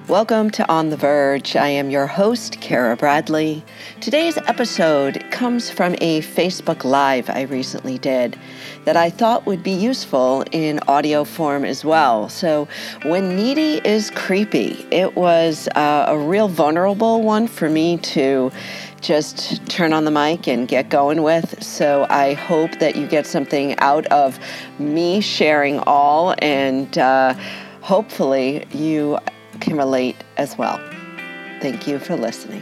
Welcome to On the Verge. I am your host, Kara Bradley. Today's episode comes from a Facebook Live I recently did that I thought would be useful in audio form as well. So, when needy is creepy, it was a real vulnerable one for me to just turn on the mic and get going with. So I hope that you get something out of me sharing all, and hopefully you can relate as well. Thank you for listening.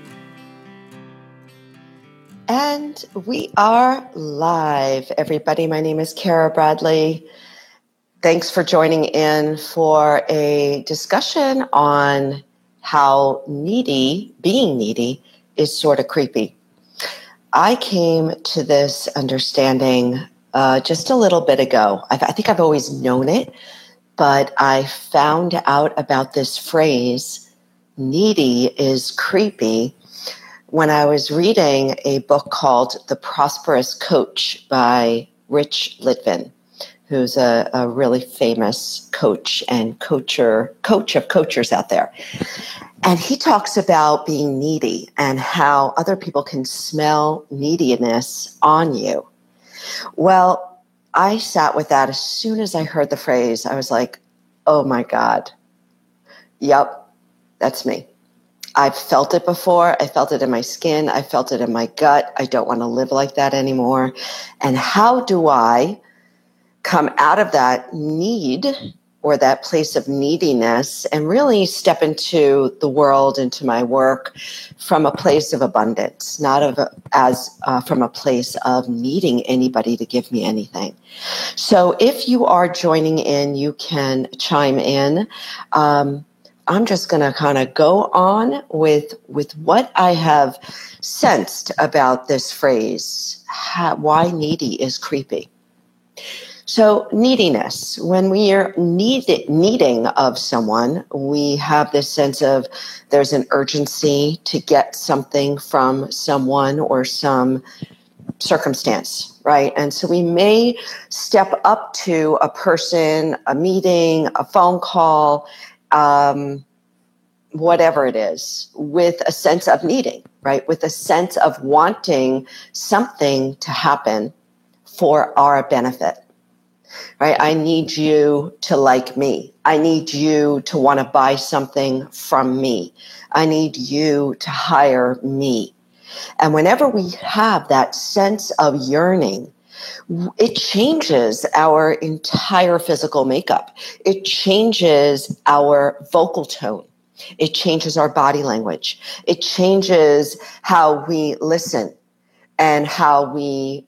And we are live, everybody. My name is Kara Bradley. Thanks for joining in for a discussion on how being needy, is sort of creepy. I came to this understanding just a little bit ago. I think I've always known it, but I found out about this phrase, needy is creepy, when I was reading a book called The Prosperous Coach by Rich Litvin, who's a really famous coach and coach of coachers out there. And he talks about being needy and how other people can smell neediness on you. Well, I sat with that as soon as I heard the phrase. I was like, oh my God. Yep, that's me. I've felt it before. I felt it in my skin. I felt it in my gut. I don't want to live like that anymore. And how do I come out of that need or that place of neediness and really step into the world, into my work from a place of abundance, not from a place of needing anybody to give me anything. So if you are joining in, you can chime in. I'm just going to kind of go on with what I have sensed about this phrase, why needy is creepy. So neediness, when we are needing of someone, we have this sense of there's an urgency to get something from someone or some circumstance, right? And so we may step up to a person, a meeting, a phone call, whatever it is, with a sense of needing, right? With a sense of wanting something to happen for our benefit. Right? I need you to like me. I need you to want to buy something from me. I need you to hire me. And whenever we have that sense of yearning, it changes our entire physical makeup. It changes our vocal tone. It changes our body language. It changes how we listen and how we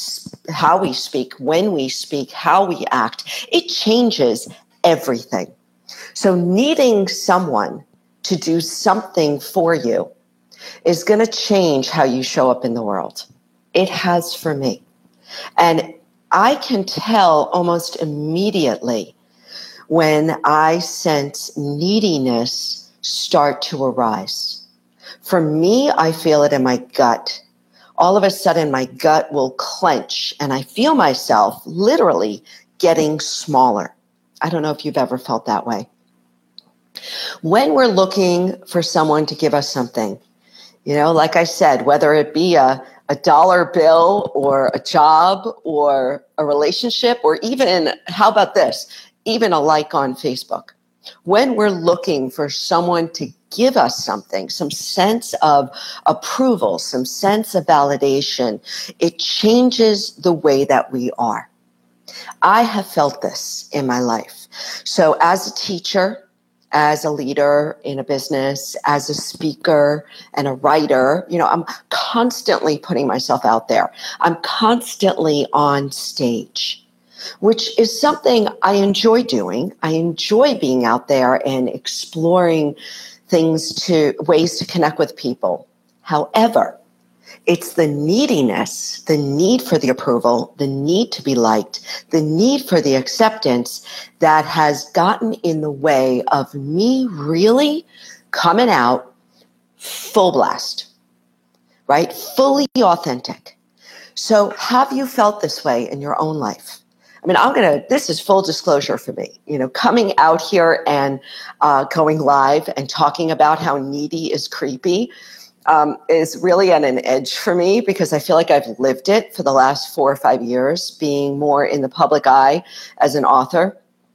speak, when we speak, how we act. It changes everything. So needing someone to do something for you is going to change how you show up in the world. It has for me. And I can tell almost immediately when I sense neediness start to arise. For me, I feel it in my gut. All of a sudden, my gut will clench and I feel myself literally getting smaller. I don't know if you've ever felt that way. When we're looking for someone to give us something, like I said, whether it be a dollar bill or a job or a relationship, or even, how about this, even a like on Facebook. When we're looking for someone to give us something, some sense of approval, some sense of validation, it changes the way that we are. I have felt this in my life. So as a teacher, as a leader in a business, as a speaker and a writer, I'm constantly putting myself out there. I'm constantly on stage, which is something I enjoy doing. I enjoy being out there and exploring ways to connect with people. However, it's the neediness, the need for the approval, the need to be liked, the need for the acceptance that has gotten in the way of me really coming out full blast, right? Fully authentic. So have you felt this way in your own life? I mean, this is full disclosure for me, coming out here and going live and talking about how needy is creepy is really at an edge for me, because I feel like I've lived it for the last 4 or 5 years, being more in the public eye as an author.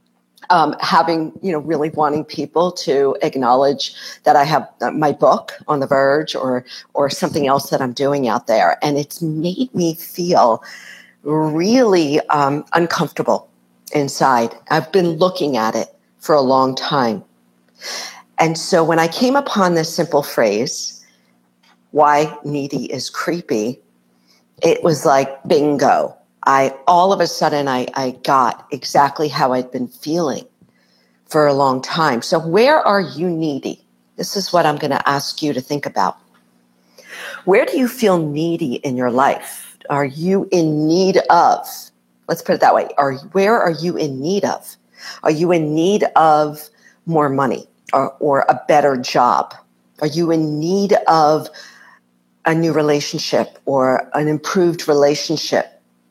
Really wanting people to acknowledge that I have my book on the verge or something else that I'm doing out there. And it's made me feel really uncomfortable inside. I've been looking at it for a long time. And so when I came upon this simple phrase, why needy is creepy, it was like bingo. All of a sudden, I got exactly how I'd been feeling for a long time. So where are you needy? This is what I'm going to ask you to think about. Where do you feel needy in your life? Are you in need of? Let's put it that way. Where are you in need of? Are you in need of more money or a better job? Are you in need of a new relationship or an improved relationship?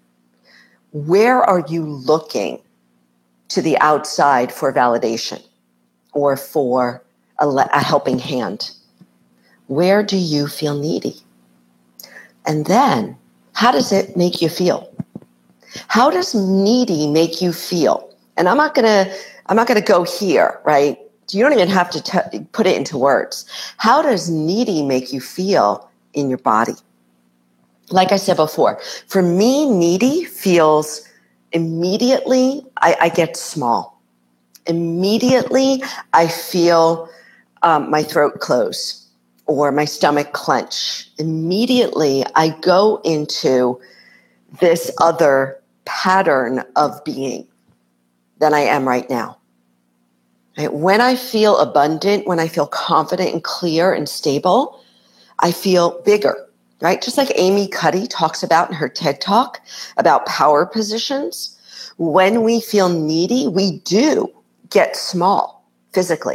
Where are you looking to the outside for validation or for a helping hand? Where do you feel needy? And then, how does it make you feel? How does needy make you feel? And I'm not gonna go here, right? You don't even have to put it into words. How does needy make you feel in your body? Like I said before, for me, needy feels immediately, I get small. Immediately, I feel my throat close or my stomach clench. Immediately, I go into this other pattern of being than I am right now. Right? When I feel abundant, when I feel confident and clear and stable, I feel bigger. Right? Just like Amy Cuddy talks about in her TED Talk about power positions, when we feel needy, we do get small physically.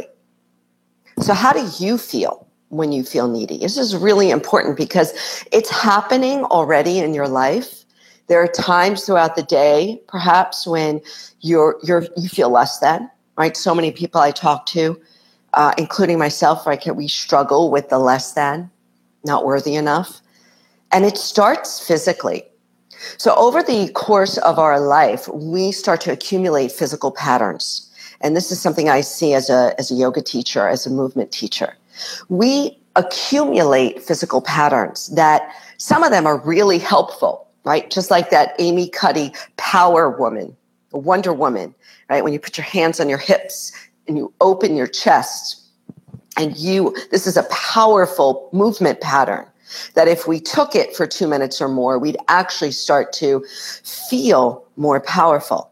So how do you feel when you feel needy? This is really important because it's happening already in your life. There are times throughout the day, perhaps, when you feel less than, right? So many people I talk to, including myself, we struggle with the less than, not worthy enough. And it starts physically. So over the course of our life, we start to accumulate physical patterns. And this is something I see as a yoga teacher, as a movement teacher. We accumulate physical patterns that some of them are really helpful, right? Just like that Amy Cuddy power woman, Wonder Woman, right? When you put your hands on your hips and you open your chest and this is a powerful movement pattern. That if we took it for 2 minutes or more, we'd actually start to feel more powerful.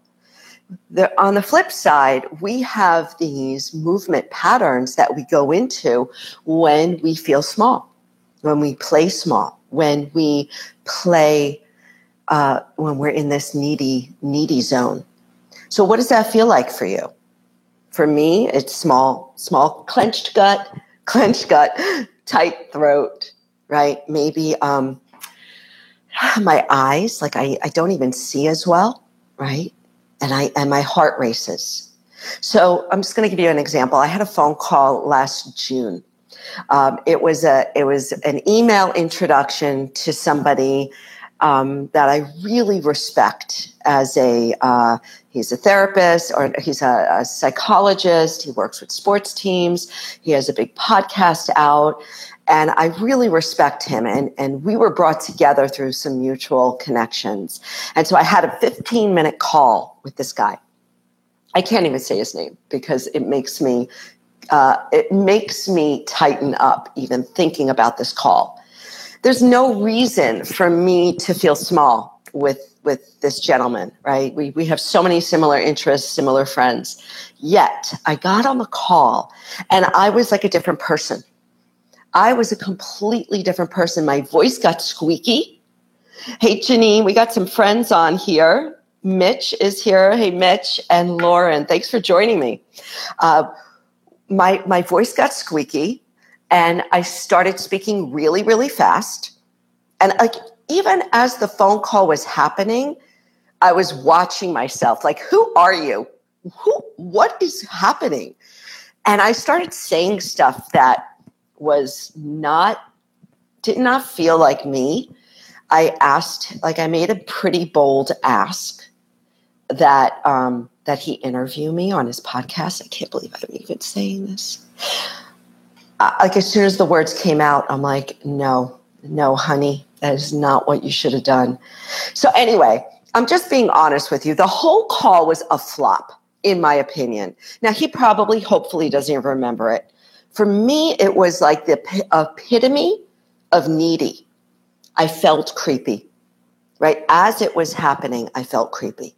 On the flip side, we have these movement patterns that we go into when we feel small, when we play small, when we play, when we're in this needy zone. So what does that feel like for you? For me, it's small, clenched gut, tight throat. Right? Maybe my eyes, like I don't even see as well, right? And my heart races. So I'm just going to give you an example. I had a phone call last June. It was an email introduction to somebody that I really respect as he's a therapist or he's a psychologist. He works with sports teams. He has a big podcast out. And I really respect him. And we were brought together through some mutual connections. And so I had a 15-minute call with this guy. I can't even say his name because it makes me tighten up even thinking about this call. There's no reason for me to feel small with this gentleman, right? We have so many similar interests, similar friends. Yet I got on the call and I was like a different person. I was a completely different person. My voice got squeaky. Hey, Janine, we got some friends on here. Mitch is here. Hey, Mitch and Lauren, thanks for joining me. My voice got squeaky, and I started speaking really, really fast. And even as the phone call was happening, I was watching myself like, who are you? What is happening? And I started saying stuff that did not feel like me. I made a pretty bold ask that he interview me on his podcast. I can't believe I'm even saying this. As soon as the words came out, I'm like, no, honey, that is not what you should have done. So anyway, I'm just being honest with you. The whole call was a flop, in my opinion. Now, he probably, hopefully, doesn't even remember it. For me, it was like the epitome of needy. I felt creepy, right? As it was happening, I felt creepy.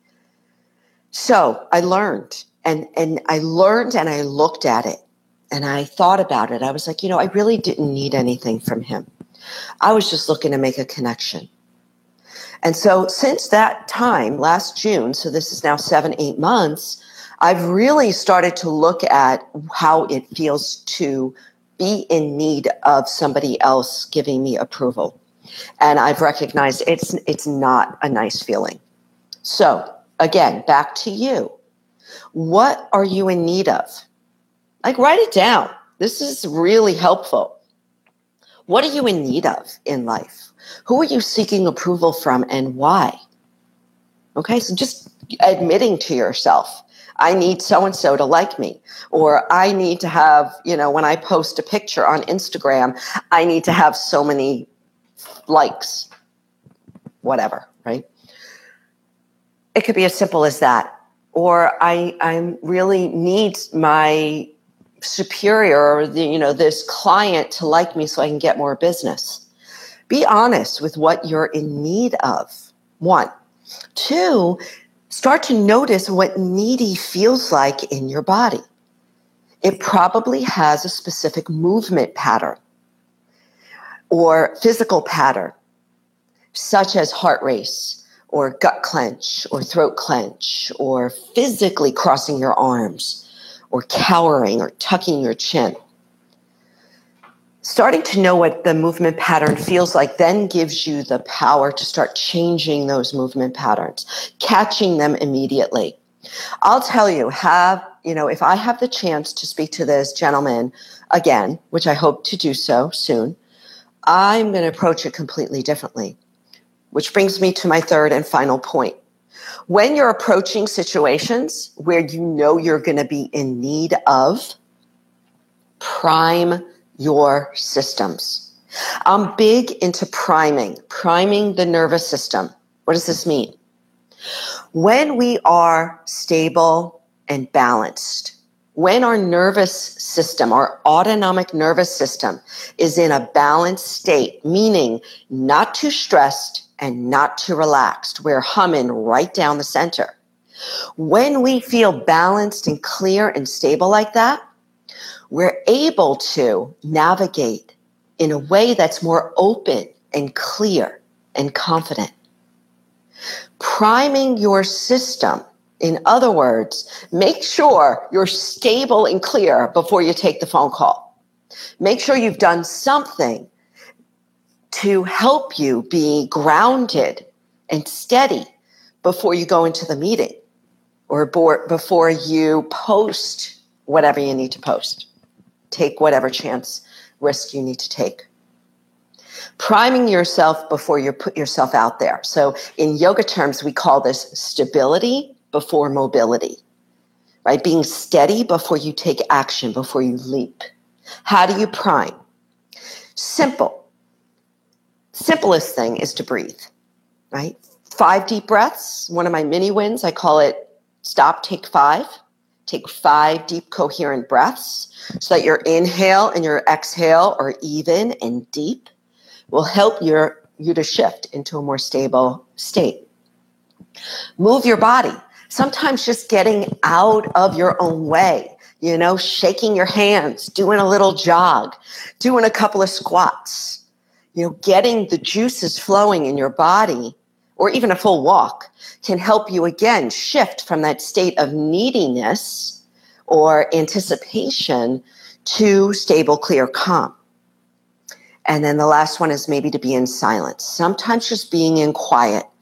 So I learned, and I learned, and I looked at it, and I thought about it. I was like, I really didn't need anything from him. I was just looking to make a connection. And so since that time, last June, so this is now 7-8 months, I've really started to look at how it feels to be in need of somebody else giving me approval. And I've recognized it's not a nice feeling. So again, back to you. What are you in need of? Like, write it down. This is really helpful. What are you in need of in life? Who are you seeking approval from and why? Okay, so just admitting to yourself, I need so-and-so to like me, or I need to have, when I post a picture on Instagram, I need to have so many likes, whatever, right? It could be as simple as that. Or I really need my superior or this client to like me so I can get more business. Be honest with what you're in need of. 1. 2, start to notice what needy feels like in your body. It probably has a specific movement pattern or physical pattern, such as heart race or gut clench or throat clench or physically crossing your arms or cowering or tucking your chin. Starting to know what the movement pattern feels like then gives you the power to start changing those movement patterns, catching them immediately. I'll tell you, if I have the chance to speak to this gentleman again, which I hope to do so soon, I'm going to approach it completely differently, which brings me to my third and final point. When you're approaching situations where you're going to be in need of, prime your systems. I'm big into priming the nervous system. What does this mean? When we are stable and balanced, when our nervous system, our autonomic nervous system is in a balanced state, meaning not too stressed and not too relaxed, we're humming right down the center. When we feel balanced and clear and stable like that, we're able to navigate in a way that's more open and clear and confident. Priming your system, in other words, make sure you're stable and clear before you take the phone call. Make sure you've done something to help you be grounded and steady before you go into the meeting or before you post whatever you need to post. Take whatever risk you need to take. Priming yourself before you put yourself out there. So in yoga terms, we call this stability before mobility, right? Being steady before you take action, before you leap. How do you prime? Simple. Simplest thing is to breathe, right? 5 deep breaths. One of my mini wins, I call it stop, take 5. Take 5 deep, coherent breaths so that your inhale and your exhale are even and deep. Will help you to shift into a more stable state. Move your body. Sometimes just getting out of your own way, shaking your hands, doing a little jog, doing a couple of squats, getting the juices flowing in your body, or even a full walk can help you again shift from that state of neediness or anticipation to stable, clear, calm. And then the last one is maybe to be in silence. Sometimes just being in quiet,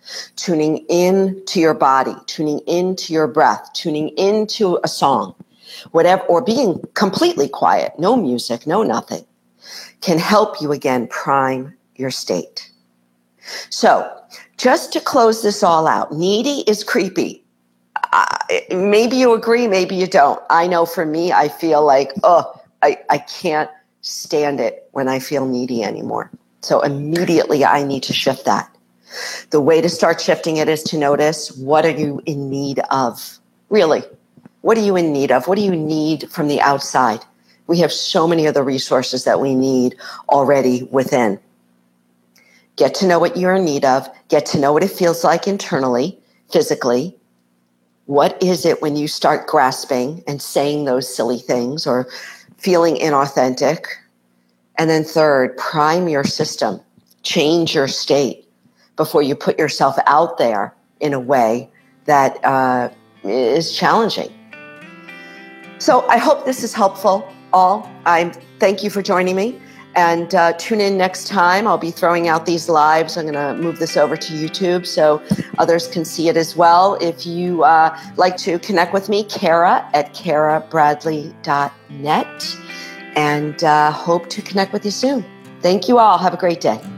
tuning in to your body, tuning into your breath, tuning into a song, whatever, or being completely quiet, no music, no nothing, can help you again prime your state. So just to close this all out, needy is creepy. Maybe you agree, maybe you don't. I know for me, I feel like, I can't stand it when I feel needy anymore. So immediately I need to shift that. The way to start shifting it is to notice, what are you in need of? Really, what are you in need of? What do you need from the outside? We have so many of the resources that we need already within. Get to know what you're in need of. Get to know what it feels like internally, physically. What is it when you start grasping and saying those silly things or feeling inauthentic? And then third, prime your system. Change your state before you put yourself out there in a way that is challenging. So I hope this is helpful, all. I thank you for joining me. And tune in next time. I'll be throwing out these lives. I'm going to move this over to YouTube so others can see it as well. If you like to connect with me, Kara at karabradley.net. And hope to connect with you soon. Thank you all. Have a great day.